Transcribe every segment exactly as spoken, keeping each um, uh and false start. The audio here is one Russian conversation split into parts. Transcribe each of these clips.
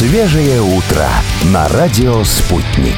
Свежее утро на радио «Спутник».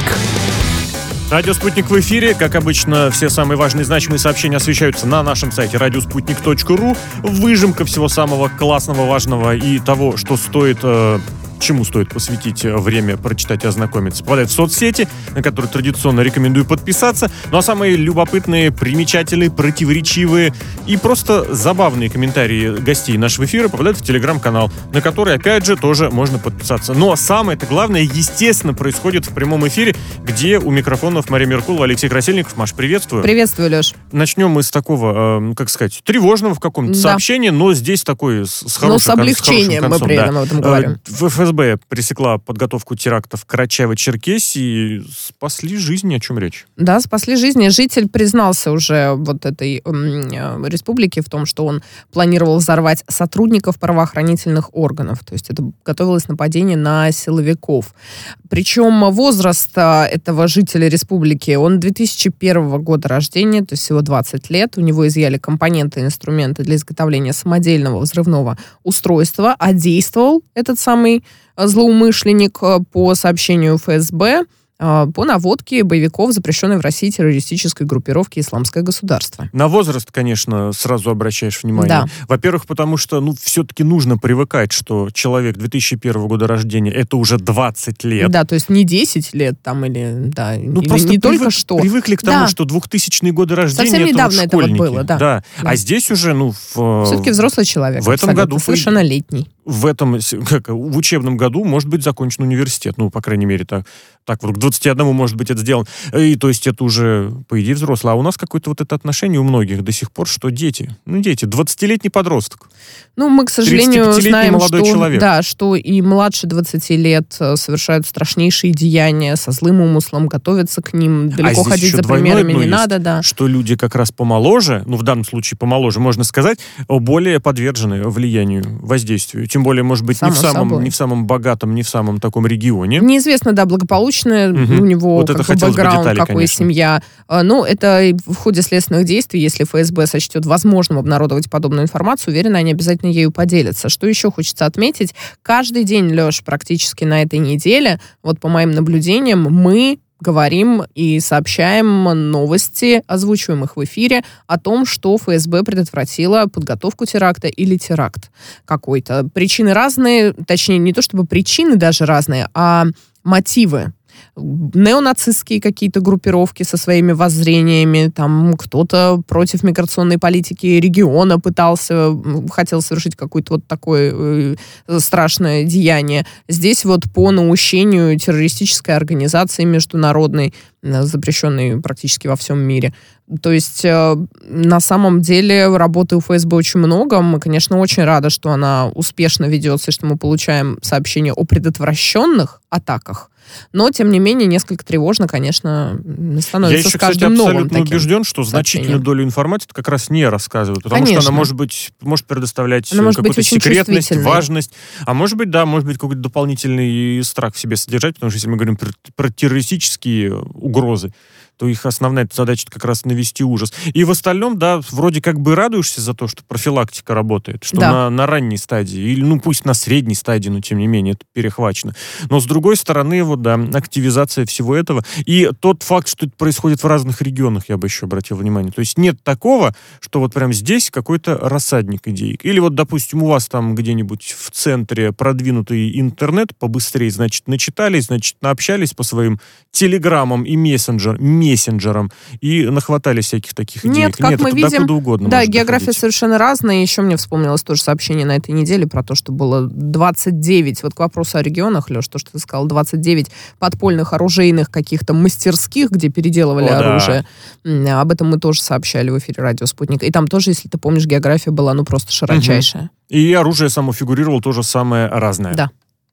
Радио «Спутник» в эфире. Как обычно, все самые важные значимые сообщения освещаются на нашем сайте радиоспутник точка ру. Выжимка всего самого классного, важного и того, что стоит... Э, чему стоит посвятить время, прочитать и ознакомиться, попадает в соцсети, на которые традиционно рекомендую подписаться. Ну а самые любопытные, примечательные, противоречивые и просто забавные комментарии гостей нашего эфира попадают в телеграм-канал, на который, опять же, тоже можно подписаться. Ну а самое-то главное, естественно, происходит в прямом эфире, где у микрофонов Мария Меркулова, Алексей Красильников. Маш, приветствую. Приветствую, Леш. Начнем мы с такого, э, как сказать, тревожного в каком-то да. сообщении, но здесь такой с, с хорошим, но с облегчением с мы при этом да. об этом говорим. В ФСБ пресекла подготовку терактов в Карачаево-Черкесии. Спасли жизни, о чем речь? Да, спасли жизни. Житель признался уже вот этой м, республике в том, что он планировал взорвать сотрудников правоохранительных органов. То есть это готовилось нападение на силовиков. Причем возраст этого жителя республики, он две тысячи первого года рождения, то есть всего двадцать лет. У него изъяли компоненты и инструменты для изготовления самодельного взрывного устройства, а действовал этот самый злоумышленник, по сообщению эф эс бэ, по наводке боевиков запрещенной в России террористической группировки «Исламское государство». На возраст, конечно, сразу обращаешь внимание. Да. Во-первых, потому что, ну, все-таки нужно привыкать, что человек две тысячи первого года рождения — это уже двадцать лет. Да, то есть не десять лет там или, да, ну, или просто не привык, только что. Привыкли к тому, да. что двухтысячные годы рождения — совсем это недавно вот это вот школьники. было, да. да. да. А здесь уже, ну... В, все-таки взрослый человек. В этом году... Совершеннолетний. В этом, как, в учебном году может быть закончен университет. Ну, по крайней мере, так, так вдруг двадцати одному может быть это сделано. И то есть это уже, по идее, взрослый. А у нас какое-то вот это отношение у многих до сих пор, что дети, ну, дети, двадцатилетний подросток. Ну, мы, к сожалению, знаем, что, человек. Да, что и младше двадцати лет совершают страшнейшие деяния со злым умыслом, готовятся к ним, далеко а ходить за примерами не есть, надо, да. Что люди как раз помоложе, ну, в данном случае помоложе, можно сказать, более подвержены влиянию, воздействию. Тем более, может быть, не в, самом, не в самом богатом, не в самом таком регионе. Неизвестно, да, благополучная угу. у него вот как бы бэкграунд, детали, какой конечно. Семья. Ну, это в ходе следственных действий, если эф эс бэ сочтет возможным обнародовать подобную информацию, уверена, они обязательно ею поделятся. Что еще хочется отметить? Каждый день, Леш, практически на этой неделе, вот по моим наблюдениям, мы говорим и сообщаем новости, озвучиваем их в эфире, о том, что эф эс бэ предотвратила подготовку теракта или теракт какой-то. Причины разные, точнее, не то чтобы причины даже разные, а мотивы. Неонацистские какие-то группировки со своими воззрениями, там кто-то против миграционной политики региона пытался, хотел совершить какое-то вот такое э, страшное деяние. Здесь вот по наущению террористической организации международной, запрещенной практически во всем мире. То есть э, на самом деле работы у эф эс бэ очень много. Мы, конечно, очень рады, что она успешно ведется, и что мы получаем сообщения о предотвращенных атаках. Но, тем не менее, несколько тревожно, конечно, становится Я еще, с каждым кстати, новым абсолютно убежден, что значительную долю информации как раз не рассказывают. Потому конечно. что она может быть, может предоставлять она может какую-то быть секретность, важность. А может быть, да, может быть, какой-то дополнительный страх в себе содержать, потому что если мы говорим про, про террористические угрозы, то их основная задача как раз навести ужас. И в остальном, да, вроде как бы радуешься за то, что профилактика работает, что да. на, на ранней стадии, или, ну, пусть на средней стадии, но тем не менее это перехвачено. Но с другой стороны, вот, да, активизация всего этого. И тот факт, что это происходит в разных регионах, я бы еще обратил внимание. То есть нет такого, что вот прям здесь какой-то рассадник идей. Или вот, допустим, у вас там где-нибудь в центре продвинутый интернет, побыстрее, значит, начитались, значит, наобщались по своим телеграммам и мессенджерам, мессенджером и нахватали всяких таких идей. Нет, как Нет, мы это видим, докуда угодно да, может география доходить. совершенно разная. Еще мне вспомнилось тоже сообщение на этой неделе про то, что было двадцать девять, вот к вопросу о регионах, Леш, то, что ты сказал, двадцать девять подпольных оружейных каких-то мастерских, где переделывали О, оружие. Да. Об этом мы тоже сообщали в эфире «Радио Спутник». И там тоже, если ты помнишь, география была, ну, просто широчайшая. Угу. И оружие само фигурировало тоже самое разное. Да.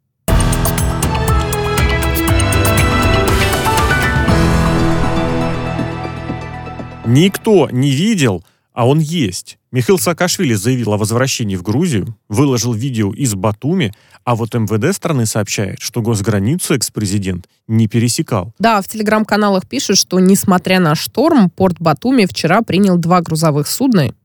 Никто не видел, а он есть. Михаил Саакашвили заявил о возвращении в Грузию, выложил видео из Батуми, а вот эм вэ дэ страны сообщает, что госграницу экс-президент не пересекал. Да, в телеграм-каналах пишут, что, несмотря на шторм, порт Батуми вчера принял два грузовых судна,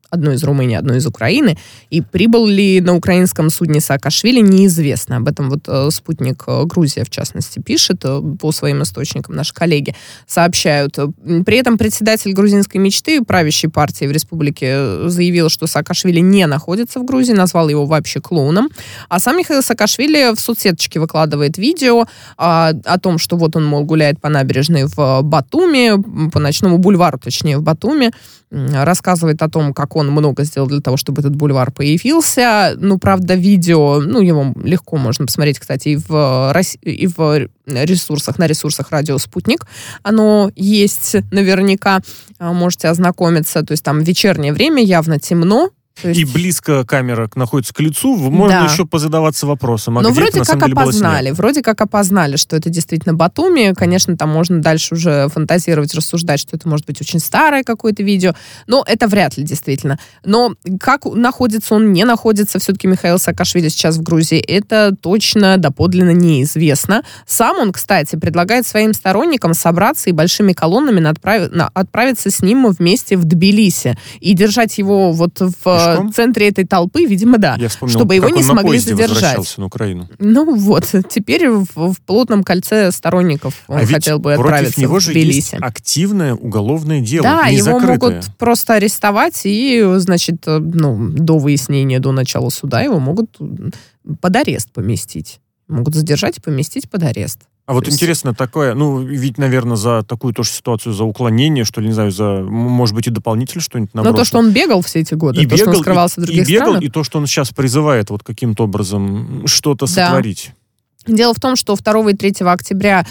одно из Румынии, одно из Украины. И прибыл ли на украинском судне Саакашвили, неизвестно. Об этом вот э, спутник э, Грузия, в частности, пишет, э, по своим источникам наши коллеги сообщают. При этом председатель грузинской мечты, правящей партии в республике, заявил, что Саакашвили не находится в Грузии, назвал его вообще клоуном. А сам Михаил Саакашвили в соцсеточке выкладывает видео а, о том, что вот он, мол, гуляет по набережной в Батуми, по ночному бульвару, точнее, в Батуми, рассказывает о том, как он много сделал для того, чтобы этот бульвар появился. Ну, правда, видео, ну, его легко можно посмотреть, кстати, и в, и в ресурсах, на ресурсах «Радио Спутник». Оно есть наверняка, можете ознакомиться. То есть там вечернее время, явно темно. Есть... И близко камера находится к лицу, можно да. еще позадаваться вопросом. А Но где вроде это, как опознали, вроде как опознали, что это действительно Батуми. Конечно, там можно дальше уже фантазировать, рассуждать, что это может быть очень старое какое-то видео, но это вряд ли действительно. Но как находится он, не находится все-таки Михаил Саакашвили сейчас в Грузии, это точно доподлинно неизвестно. Сам он, кстати, предлагает своим сторонникам собраться и большими колоннами отправ... отправиться с ним вместе в Тбилиси и держать его вот в в центре этой толпы, видимо, да, Я вспомнил, чтобы его не смогли задержать. Возвращался на Украину. Ну вот, теперь в, в плотном кольце сторонников он а хотел бы отправиться против него в Тбилиси. Же есть активное уголовное дело, да, не его закрытое. могут просто арестовать и, значит, ну, до выяснения, до начала суда его могут под арест поместить. Могут задержать и поместить под арест. А вот есть... интересно такое, ну, ведь, наверное, за такую тоже ситуацию, за уклонение, что ли, не знаю, за, может быть, и дополнительно что-нибудь набросить. Но то, что он бегал все эти годы, и то, бегал, что он скрывался и, в других и бегал, странах. И то, что он сейчас призывает вот каким-то образом что-то да. сотворить. Дело в том, что второго и третьего октября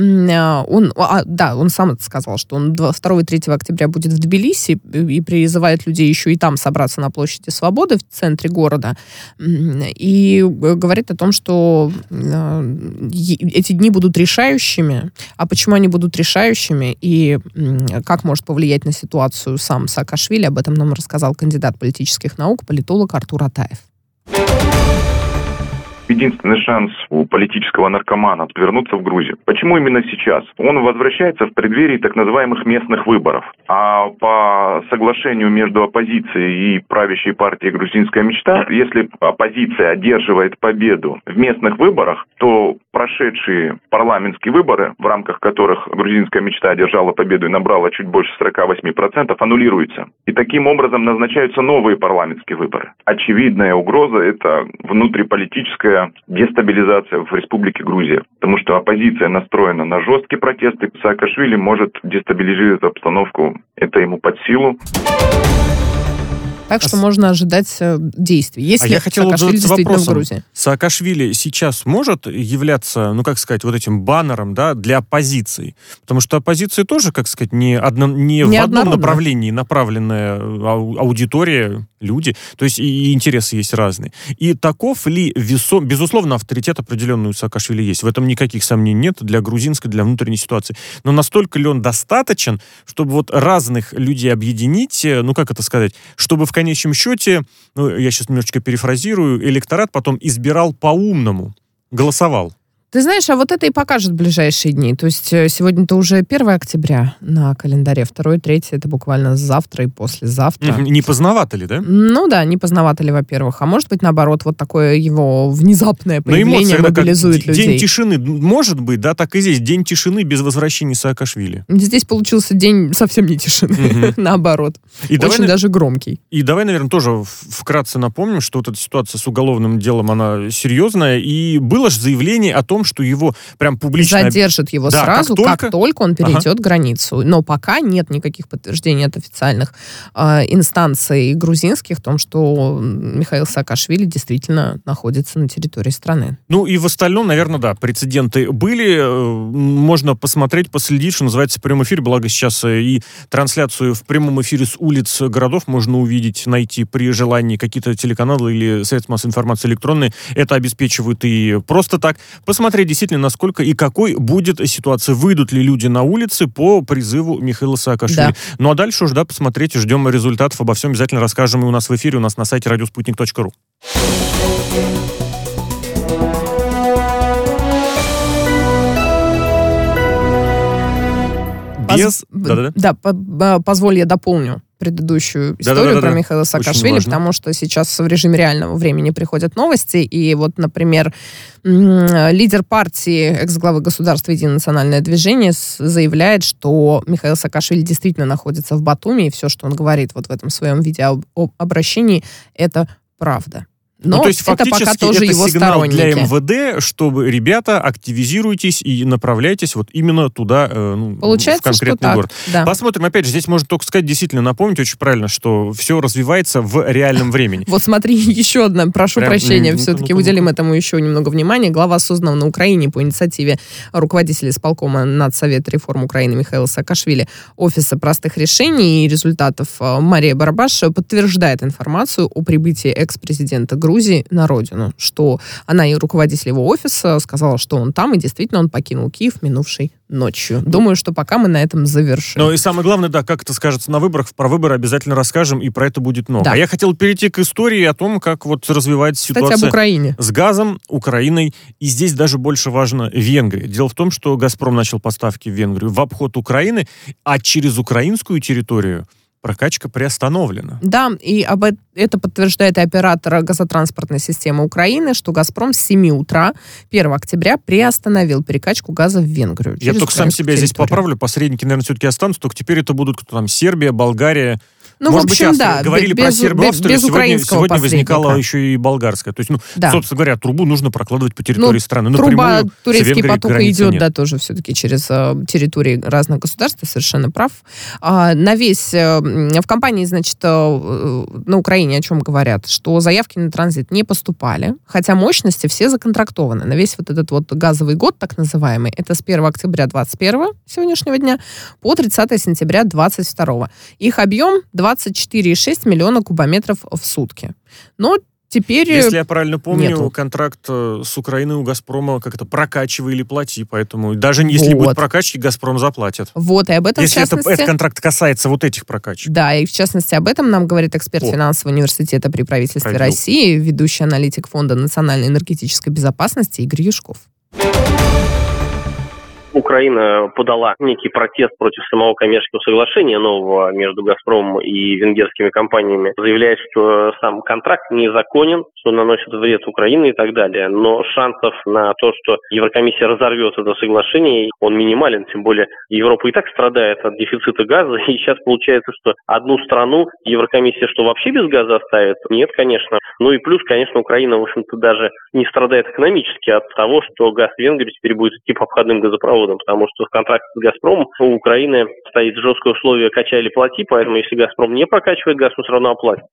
он, а, да, он сам это сказал, что он второго и третьего октября будет в Тбилиси и призывает людей еще и там собраться на площади Свободы в центре города. И говорит о том, что эти дни будут решающими. А почему они будут решающими и как может повлиять на ситуацию сам Саакашвили, об этом нам рассказал кандидат политических наук, политолог Артур Атаев. Единственный шанс у политического наркомана вернуться в Грузию. Почему именно сейчас? Он возвращается в преддверии так называемых местных выборов. А по соглашению между оппозицией и правящей партией «Грузинская мечта», если оппозиция одерживает победу в местных выборах, то прошедшие парламентские выборы, в рамках которых «Грузинская мечта» одержала победу и набрала чуть больше сорок восемь процентов, аннулируются. И таким образом назначаются новые парламентские выборы. Очевидная угроза – это внутриполитическая дестабилизация в Республике Грузия. Потому что оппозиция настроена на жесткие протесты. Саакашвили может дестабилизировать обстановку. Это ему под силу. Так что а можно ожидать действий. Если а я хотел Саакашвили действительно вопросом. в Грузии. Саакашвили сейчас может являться, ну, как сказать, вот этим баннером, да, для оппозиции? Потому что оппозиция тоже, как сказать, не, одно, не, не в одном направлении направленная аудитория, люди. То есть и интересы есть разные. И таков ли весом... Безусловно, авторитет определенный у Саакашвили есть. В этом никаких сомнений нет для грузинской, для внутренней ситуации. Но настолько ли он достаточен, чтобы вот разных людей объединить, ну, как это сказать, чтобы в В конечном счете, ну, я сейчас немножечко перефразирую, электорат потом избирал по-умному, голосовал. Ты знаешь, а вот это и покажет в ближайшие дни. То есть сегодня-то уже первое октября на календаре, второе, третье, это буквально завтра и послезавтра. Не поздновато ли, да? Ну да, не поздновато ли, во-первых. А может быть, наоборот, вот такое его внезапное появление мобилизует людей. День тишины, может быть, да, так и здесь. День тишины без возвращения Саакашвили. Здесь получился день совсем не тишины, угу. наоборот. И Очень давай, даже громкий. И давай, наверное, тоже вкратце напомним, что вот эта ситуация с уголовным делом, она серьезная. И было же заявление о том, что его прям публично... Задержат его да, сразу, как только... как только он перейдет ага. границу. Но пока нет никаких подтверждений от официальных э, инстанций грузинских о том, что Михаил Саакашвили действительно находится на территории страны. Ну и в остальном, наверное, да, прецеденты были. Можно посмотреть, последить, что называется, в прямом эфире. Благо сейчас и трансляцию в прямом эфире с улиц городов можно увидеть, найти при желании какие-то телеканалы или средства массовой информации электронные. Это обеспечивают и просто так. Посмотреть действительно, насколько и какой будет ситуация. Выйдут ли люди на улицы по призыву Михаила Саакашвили. Да. Ну а дальше уже, да, посмотрите, ждем результатов. Обо всем обязательно расскажем и у нас в эфире, у нас на сайте радиоспутник точка ру. Без... Поз... Да, да, да. да, позволь, я дополню. предыдущую историю Да-да-да-да. про Михаила Саакашвили, потому что сейчас в режиме реального времени приходят новости, и вот, например, лидер партии, экс-главы государства «Единое национальное движение» заявляет, что Михаил Саакашвили действительно находится в Батуми, и все, что он говорит вот в этом своем видеообращении, это правда. Но ну, то есть, это пока тоже это его сигнал сторонники. для эм вэ дэ, чтобы, ребята, активизируйтесь и направляйтесь вот именно туда, э, ну, Получается, в конкретный что так, город. Да. Посмотрим. Опять же, здесь можно только сказать, действительно напомнить очень правильно, что все развивается в реальном времени. Вот смотри, еще одна, прошу Прям, прощения, ну-ка, все-таки ну-ка, уделим ну-ка. этому еще немного внимания. Глава созданного на Украине по инициативе руководителя исполкома Нацсовета реформ Украины Михаила Саакашвили Офиса простых решений и результатов Мария Барабаш подтверждает информацию о прибытии экс-президента Грузии на родину, что она и руководитель его офиса сказала, что он там, и действительно он покинул Киев минувшей ночью. Думаю, что пока мы на этом завершим. Ну и самое главное, да, как это скажется на выборах, про выборы обязательно расскажем, и про это будет много. Да. А я хотел перейти к истории о том, как вот развивается Кстати, ситуация об Украине. с газом, Украиной, и здесь даже больше важно Венгрия. Дело в том, что «Газпром» начал поставки в Венгрию в обход Украины, а через украинскую территорию прокачка приостановлена. Да, и об э- это подтверждает и оператор газотранспортной системы Украины, что «Газпром» с семи утра первого октября приостановил перекачку газа в Венгрию. Я только сам себя здесь территорию. поправлю, посредники, наверное, все-таки останутся, только теперь это будут кто там, Сербия, Болгария. Ну, Может в общем, быть, да. Австрия. Говорили без, про Сербию, без, Австрию, без сегодня, украинского сегодня возникала посредника. еще и болгарская. То есть, ну, Да. собственно говоря, трубу нужно прокладывать по территории Ну, страны. Труба Напрямую турецкий с Венгрией поток границы идет, нет. да, тоже все-таки через э, территории разных государств, ты совершенно прав. А, на весь... Э, в компании, значит, э, на Украине о чем говорят? Что заявки на транзит не поступали, хотя мощности все законтрактованы. На весь вот этот вот газовый год, так называемый, это с первого октября двадцать первого сегодняшнего дня по тридцатого сентября двадцать второго. Их объем двадцать четыре и шесть миллиона кубометров в сутки. Но теперь... Если я правильно помню, нету. контракт э, с Украиной у «Газпрома» как-то прокачивай или плати, поэтому даже если Вот. будет прокачки, «Газпром» заплатит. Вот, и об этом, Если в это, частности... этот контракт касается вот этих прокачек. Да, и в частности об этом нам говорит эксперт О. финансового университета при правительстве Пробил. России, ведущий аналитик Фонда национальной энергетической безопасности Игорь Юшков. Украина подала некий протест против самого коммерческого соглашения нового между «Газпромом» и венгерскими компаниями, заявляет, что сам контракт незаконен, что наносит вред Украине и так далее. Но шансов на то, что Еврокомиссия разорвет это соглашение, он минимален. Тем более Европа и так страдает от дефицита газа. И сейчас получается, что одну страну Еврокомиссия что, вообще без газа оставит? Нет, конечно. Ну и плюс, конечно, Украина, в общем-то, даже не страдает экономически от того, что газ в Венгрию теперь будет идти по обходным газопроводам, потому что в контракте с «Газпромом» у Украины стоит жесткое условие «качай или плати», поэтому если «Газпром» не прокачивает газ, он все равно оплатит.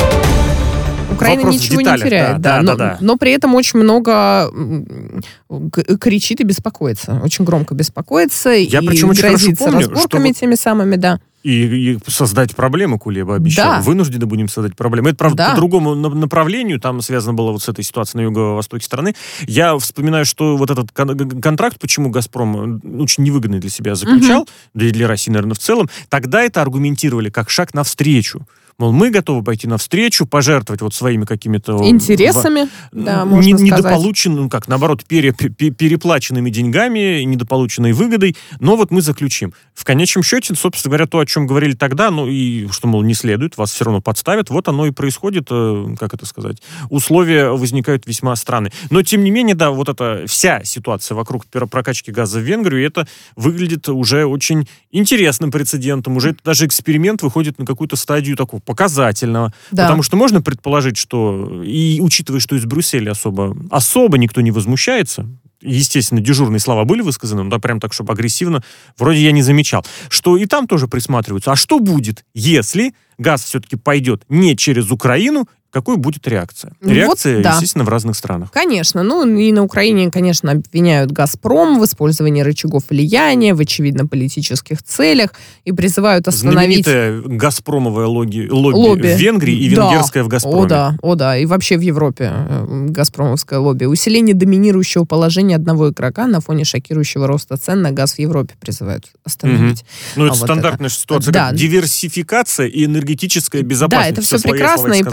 Украина Вопрос в ничего деталях, не теряет, да, да, да, но, да, да. но при этом очень много м, г- кричит и беспокоится, очень громко беспокоится Я и причем очень хорошо грозится помню, разборками что теми самыми, да. И, и создать проблему, Кулеба обещал. Да. Вынуждены будем создать проблему. Это, правда, Да. по другому на- направлению, там связано было вот с этой ситуацией на юго-востоке страны. Я вспоминаю, что вот этот кон- контракт, почему «Газпром» очень невыгодный для себя заключал, да и для России, наверное, в целом, тогда это аргументировали как шаг навстречу. Мол, мы готовы пойти навстречу, пожертвовать вот своими какими-то... Интересами, да, н- можно сказать. недополученными, ну как, наоборот, пере- пе- переплаченными деньгами, недополученной выгодой, но вот мы заключим. В конечном счете, собственно говоря, то, о чем говорили тогда, ну и что, мол, не следует, вас все равно подставят, вот оно и происходит, э, как это сказать, условия возникают весьма странные. Но, тем не менее, да, вот эта вся ситуация вокруг прокачки газа в Венгрию, это выглядит уже очень интересным прецедентом, уже это даже эксперимент выходит на какую-то стадию такого показательного. Да. Потому что можно предположить, что, и учитывая, что из Брюсселя особо, особо никто не возмущается, естественно, дежурные слова были высказаны, но да, прям так, чтобы агрессивно, вроде я не замечал, что и там тоже присматриваются. А что будет, если газ все-таки пойдет не через Украину, какой будет реакция? Вот, Реакция, да. естественно, в разных странах. Конечно. Ну, и на Украине, конечно, обвиняют «Газпром» в использовании рычагов влияния в, очевидно, политических целях и призывают остановить... Знаменитое «Газпромовое логи- лобби, лобби в Венгрии и Да. венгерское в «Газпроме». О, да, о, да. И вообще в Европе э, «Газпромовское лобби». Усиление доминирующего положения одного игрока на фоне шокирующего роста цен на газ в Европе призывают остановить. Ну, это А вот стандартная это- ситуация, Да. как диверсификация и энергетическая Да, безопасность. это все свои прекрасно, слова и сказал. при этом нужно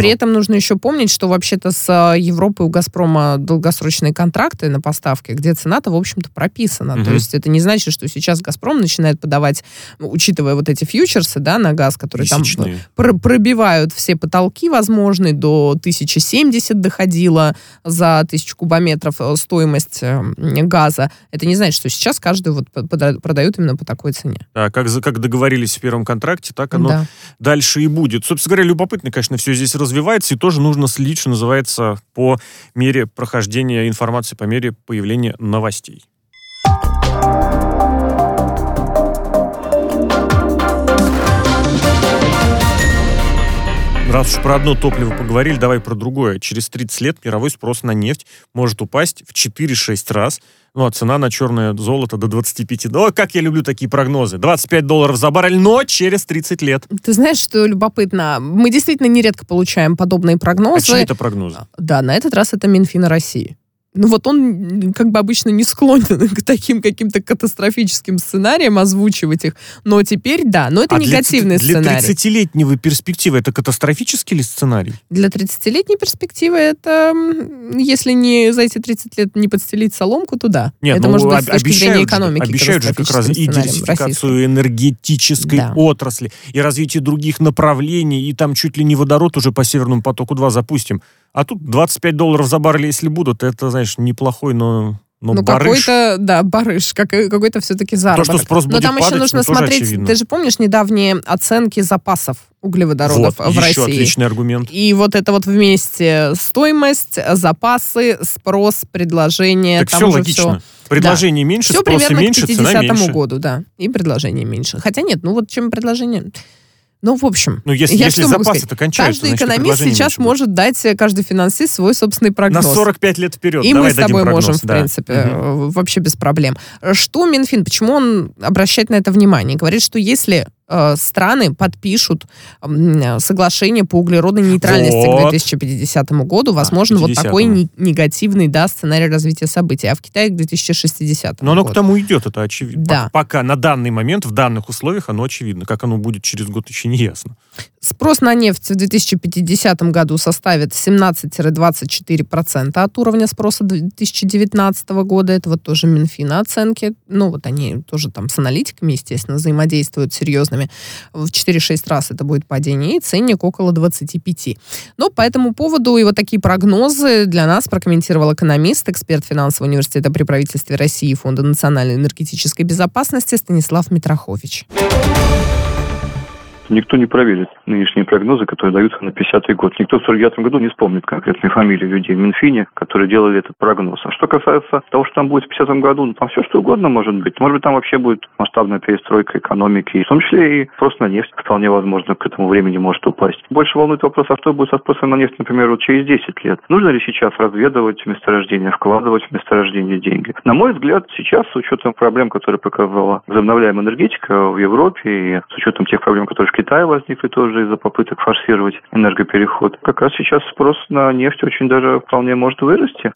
нужно еще помнить, что вообще-то с Европой у «Газпрома» долгосрочные контракты на поставки, где цена-то, в общем-то, прописана. Угу. То есть это не значит, что сейчас «Газпром» начинает подавать, учитывая вот эти фьючерсы, да, на газ, которые Месячные. там пр- пробивают все потолки возможные, до тысяча семьдесят доходила за тысячу кубометров стоимость газа. Это не значит, что сейчас каждый вот продают именно по такой цене. Да, как, как договорились в первом контракте, так оно да. дальше и будет. Собственно говоря, любопытно, конечно, все здесь развивается, и тоже нужно следить, что называется, по мере прохождения информации, по мере появления новостей. Раз уж про одно топливо поговорили, давай про другое. Через тридцать лет мировой спрос на нефть может упасть в четыре-шесть раз. Ну, а цена на черное золото до двадцати пяти. Ну, как я люблю такие прогнозы. двадцать пять долларов за баррель, но через тридцать лет. Ты знаешь, что любопытно? Мы действительно нередко получаем подобные прогнозы. А чьи это прогнозы? Да, на этот раз это Минфина России. Ну вот он как бы обычно не склонен к таким каким-то катастрофическим сценариям озвучивать их, но теперь да, но это а негативный для, сценарий. Для тридцатилетнего перспективы это катастрофический ли сценарий? Для тридцатилетней перспективы это, если не за эти тридцать лет не подстелить соломку, то да. Нет, это ну, может быть с точки зрения экономики. Обещают же как раз и диверсификацию энергетической да. отрасли, и развитие других направлений, и там чуть ли не водород уже по Северному потоку-два запустим. А тут двадцать пять долларов за баррель, если будут, это, знаешь, неплохой, но, но ну, барыш. какой-то, да, барыш, как, какой-то все-таки заработок. То, что спрос будет но там падать, еще нужно смотреть, очевидно. Ты же помнишь недавние оценки запасов углеводородов вот, в России? Вот, еще отличный аргумент. И вот это вот вместе стоимость, запасы, спрос, предложение. Так там все уже логично. Все... Предложение да. меньше, все спроса меньше, цена меньше. Все примерно к пятидесятому году, да. И предложение меньше. Хотя нет, ну вот чем предложение... Ну, в общем, ну, если, я если что могу запасы-то кончаются, каждый экономист сейчас может дать, каждый финансист свой собственный прогноз. На сорок пять лет вперед. И Давай мы с тобой прогноз, можем, да. в принципе, угу. вообще без проблем. Что Минфин, почему он обращает на это внимание? Говорит, что если э, страны подпишут э, соглашение по углеродной нейтральности вот. к две тысячи пятидесятому году, возможно, а, вот такой не, негативный да, сценарий развития событий. А в Китае к две тысячи шестидесятому Но оно году. к тому идет, это очевидно. Да. Пока на данный момент, в данных условиях, оно очевидно. Как оно будет через год, еще не ясно. Спрос на нефть в две тысячи пятидесятом году составит семнадцать-двадцать четыре процента от уровня спроса две тысячи девятнадцатого года. Это вот тоже Минфина оценки. Ну, вот они тоже там с аналитиками, естественно, взаимодействуют серьезными. В четыре-шесть раз это будет падение, и ценник около двадцати пяти. Но по этому поводу и вот такие прогнозы для нас прокомментировал экономист, эксперт финансового университета при правительстве России и Фонда национальной энергетической безопасности Станислав Митрохович. Никто не проверит нынешние прогнозы, которые даются на пятидесятый год. Никто в сорок девятом году не вспомнит конкретные фамилии людей в Минфине, которые делали этот прогноз. А что касается того, что там будет в пятидесятом году, ну там все что угодно может быть. Может быть, там вообще будет масштабная перестройка экономики, в том числе и спрос на нефть вполне возможно к этому времени может упасть. Больше волнует вопрос, а что будет со спросом на нефть, например, вот через десять лет. Нужно ли сейчас разведывать месторождения, вкладывать в месторождения деньги? На мой взгляд, сейчас, с учетом проблем, которые показала возобновляемая энергетика в Европе, и с учетом тех проблем, которые в Китае возникли тоже из-за попыток форсировать энергопереход, как раз сейчас спрос на нефть очень даже вполне может вырасти.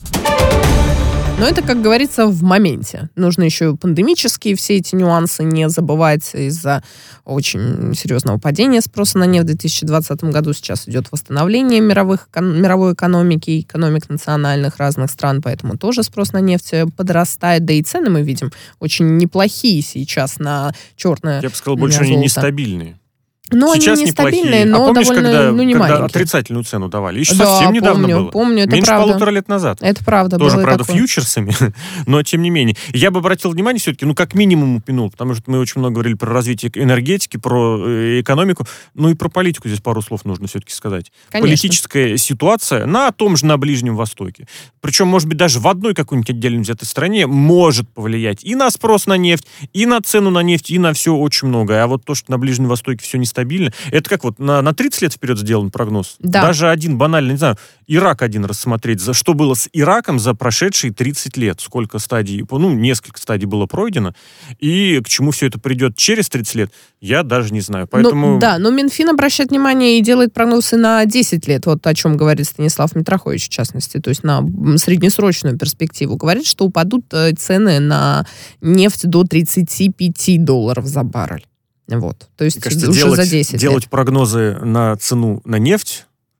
Но это, как говорится, в моменте. Нужно еще пандемические все эти нюансы не забывать из-за очень серьезного падения спроса на нефть. В две тысячи двадцатом году сейчас идет восстановление мировых, мировой экономики, экономик национальных разных стран, поэтому тоже спрос на нефть подрастает. Да и цены мы видим очень неплохие сейчас на черное. Я бы сказал, больше они нестабильные. Ну, сейчас они нестабильные, но а помнишь, довольно когда, ну, не когда маленькие. отрицательную цену давали? Еще да, совсем недавно помню, было. помню, это Меньше правда. полутора лет назад. Это правда. Тоже, было правда, такое. фьючерсами, но тем не менее. Я бы обратил внимание все-таки, ну, как минимум упомянул, потому что мы очень много говорили про развитие энергетики, про э, экономику, ну и про политику здесь пару слов нужно все-таки сказать. Конечно. Политическая ситуация на том же, на Ближнем Востоке, причем, может быть, даже в одной какой-нибудь отдельно взятой стране может повлиять и на спрос на нефть, и на цену на нефть, и на все очень многое. А вот то, что на Ближнем Востоке все нестабильно, это как вот на, на тридцать лет вперед сделан прогноз. Да. Даже один банальный, не знаю, Ирак один рассмотреть, за что было с Ираком за прошедшие тридцать лет, сколько стадий, ну, несколько стадий было пройдено, и к чему все это придет через тридцать лет, я даже не знаю. Поэтому... Ну, да, но Минфин обращает внимание и делает прогнозы на десять лет, вот о чем говорит Станислав Митрохович, в частности, то есть на среднесрочную перспективу. Говорит, что упадут цены на нефть до тридцати пяти долларов за баррель. Вот. То есть кажется, уже делать, за десять делать лет. прогнозы на цену на нефть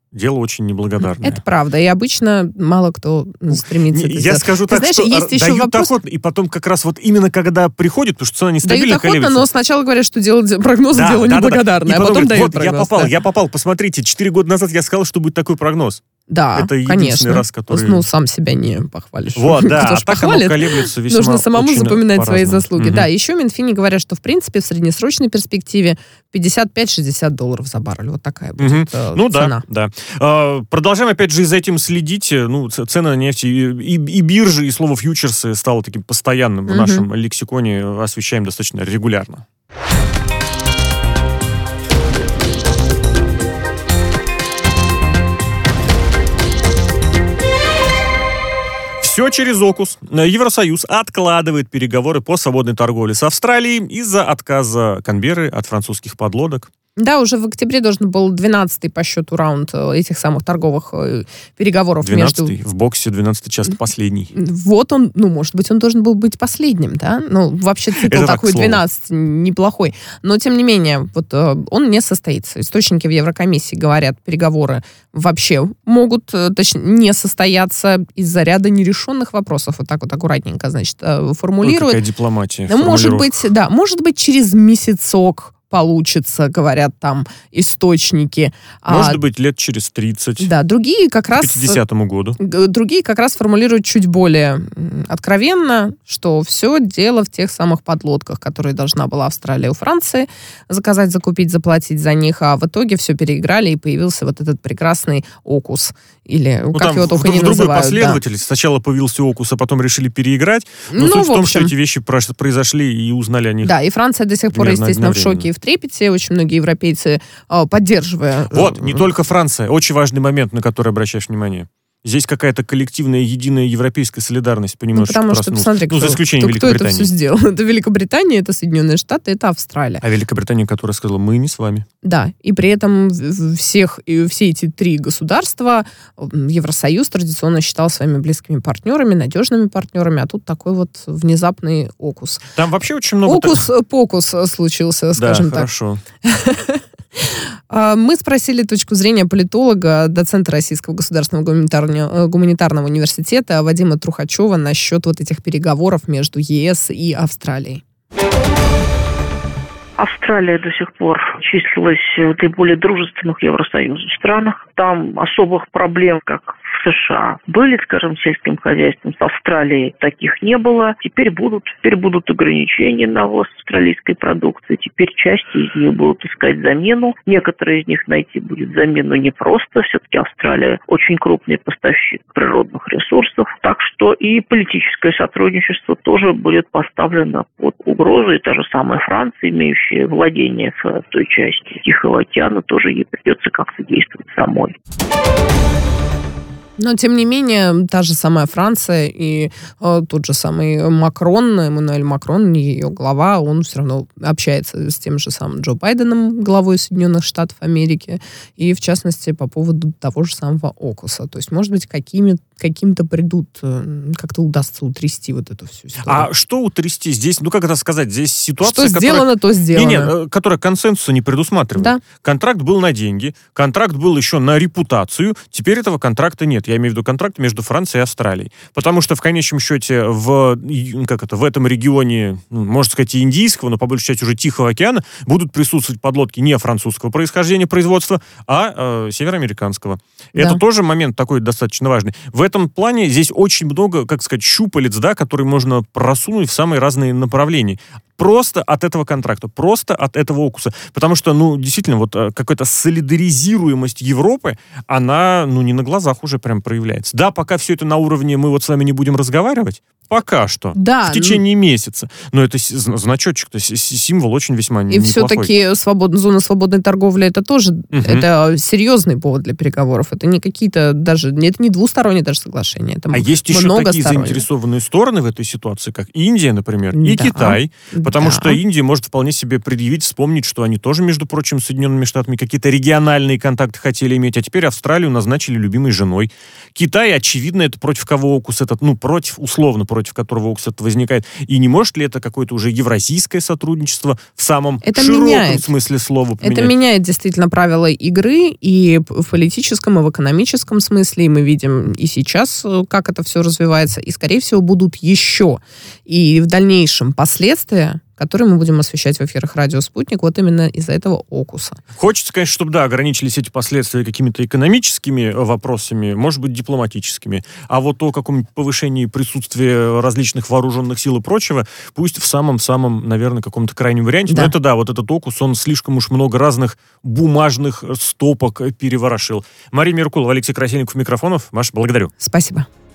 дело очень неблагодарное. Это правда, и обычно мало кто стремится это Я сделать. скажу Ты так, знаешь, что есть еще дают вопрос... охотно, и потом как раз вот именно когда приходит, потому что цена нестабильно Дают охотно, колеблется. но сначала говорят, что делать прогнозы Да, дело да, да, неблагодарное, да. а потом говорят, дают вот, прогноз. я попал, да. я попал, посмотрите, четыре года назад я сказал, что будет такой прогноз. Да, это единственный конечно. раз, который... Ну, сам себя не похвалишь. Вот, да, Кто а ж так похвалит? оно колеблется весьма Нужно самому очень запоминать свои по-разному. заслуги. Мгм. Да, еще Минфине говорят, что, в принципе, в среднесрочной перспективе пятьдесят пять - шестьдесят долларов за баррель. Вот такая будет Мгм. э, Ну цена. да, да. А, продолжаем, опять же, за этим следить. Ну, ц- цены на нефть и, и, и биржи, и слово фьючерсы стало таким постоянным в Мгм. нашем лексиконе, освещаем достаточно регулярно. Все через ОКУС. Евросоюз откладывает переговоры по свободной торговле с Австралией из-за отказа Канберры от французских подлодок. Да, уже в октябре должен был двенадцатый по счету раунд э, этих самых торговых э, переговоров между... двенадцатый. В боксе двенадцатый часто последний. Вот он, ну, может быть, он должен был быть последним, да? Ну, вообще цикл Это так, такой к слову. двенадцать неплохой. Но, тем не менее, вот э, он не состоится. Источники в Еврокомиссии говорят, переговоры вообще могут, э, точнее, не состояться из-за ряда нерешенных вопросов. Вот так вот аккуратненько, значит, э, Ой, формулирует. какая дипломатия. Ну, может формулировка. быть, да, может быть, через месяцок получится, говорят там источники. Может А, быть, лет через тридцать. да, другие как К раз... пятидесятому году. Г- Другие как раз формулируют чуть более м, откровенно, что все дело в тех самых подлодках, которые должна была Австралия у Франции заказать, закупить, заплатить за них, а в итоге все переиграли, и появился вот этот прекрасный ОКУС. Или Ну, как там его в, только в не другой называют. да. последовательности. Сначала появился ОКУС, а потом решили переиграть. Но Ну, суть в в том, что общем. эти вещи прош- произошли и узнали о них. Да, и Франция до сих пор, примерно естественно, в одновременно. шоке и в трепете. Очень многие европейцы, э, поддерживая... э, Вот, не только Франция. Очень важный момент, на который обращаешь внимание. Здесь какая-то коллективная, единая европейская солидарность Ну, понемножечку потому что, проснулась. посмотри, Ну, кто, за исключением кто, кто это Великобритании. все сделал. Это Великобритания, это Соединенные Штаты, это Австралия. А Великобритания, которая сказала, мы не с вами. Да, и при этом в- всех, и все эти три государства м, Евросоюз традиционно считал своими близкими партнерами, надежными партнерами, а тут такой вот внезапный окус. Там вообще очень много... Окус-покус случился, Да, скажем так. хорошо. А, Мы спросили точку зрения политолога, доцента Российского государственного гуманитарного, гуманитарного университета Вадима Трухачева насчет вот этих переговоров между ЕС и Австралией. Австралия до сих пор числилась в наиболее дружественных Евросоюзу странах. Там особых проблем, как в США, были, скажем, с сельским хозяйством. С Австралией таких не было. Теперь будут, теперь будут ограничения на ввоз австралийской продукции. Теперь части из нее будут искать замену. Некоторые из них найти будет замену непросто. Все-таки Австралия очень крупный поставщик природных ресурсов. Так что и политическое сотрудничество тоже будет поставлено под угрозу. И та же самая Франция, имеющая владение в той части Тихого океана, тоже ей придется как-то действовать самой. Но, тем не менее, та же самая Франция и э, тот же самый Макрон, Эммануэль Макрон, ее глава, он все равно общается с тем же самым Джо Байденом, главой Соединенных Штатов Америки, и, в частности, по поводу того же самого ОКУСа. То есть, может быть, какими, каким-то придут, э, как-то удастся утрясти вот эту всю историю. А что утрясти здесь? Ну, как это сказать? Здесь ситуация, Что которая... сделано, то сделано. Не, не, которая консенсуса не предусматривает. Да. Контракт был на деньги, контракт был еще на репутацию, теперь этого контракта нет. Я имею в виду контракт между Францией и Австралией. Потому что в конечном счете в, как это, в этом регионе, ну, можно сказать, и индийского, но по большей части уже Тихого океана, будут присутствовать подлодки не французского происхождения, производства, а э, североамериканского. Да. Это тоже момент такой достаточно важный. В этом плане здесь очень много, как сказать, щупалец, да, которые можно просунуть в самые разные направления. Просто от этого контракта, просто от этого ОКУСа. Потому что, ну, действительно, вот э, какая-то солидаризируемость Европы, она, ну, не на глазах уже прям проявляется. Да, пока все это на уровне «мы вот с вами не будем разговаривать», пока что. Да, в течение месяца. Но это с- значочек, то есть символ очень весьма И неплохой. все-таки свобод... зона свободной торговли это тоже это серьезный повод для переговоров. Это не какие-то даже... Это не двусторонние даже соглашения. Это А есть еще такие многосторонние. заинтересованные стороны в этой ситуации, как Индия, например, и Да. Китай. Потому Да. что Индия может вполне себе предъявить, вспомнить, что они тоже, между прочим, с Соединенными Штатами какие-то региональные контакты хотели иметь, а теперь Австралию назначили любимой женой. Китай, очевидно, это против кого ОКУС этот, ну, против, условно, против против которого ОКУС это возникает, и не может ли это какое-то уже евразийское сотрудничество в самом это широком меняет. смысле слова поменять? Это меняет действительно правила игры и в политическом, и в экономическом смысле, и мы видим и сейчас, как это все развивается, и, скорее всего, будут еще и в дальнейшем последствия, которые мы будем освещать в эфирах «Радио Спутник», вот именно из-за этого ОКУСа. Хочется, конечно, чтобы, да, ограничились эти последствия какими-то экономическими вопросами, может быть, дипломатическими, а вот о каком-нибудь повышении присутствия различных вооруженных сил и прочего, пусть в самом-самом, наверное, каком-то крайнем варианте, да. но это, да, вот этот ОКУС, он слишком уж много разных бумажных стопок переворошил. Мария Меркулова, Алексей Красильников, микрофонов. Маша, благодарю. Спасибо.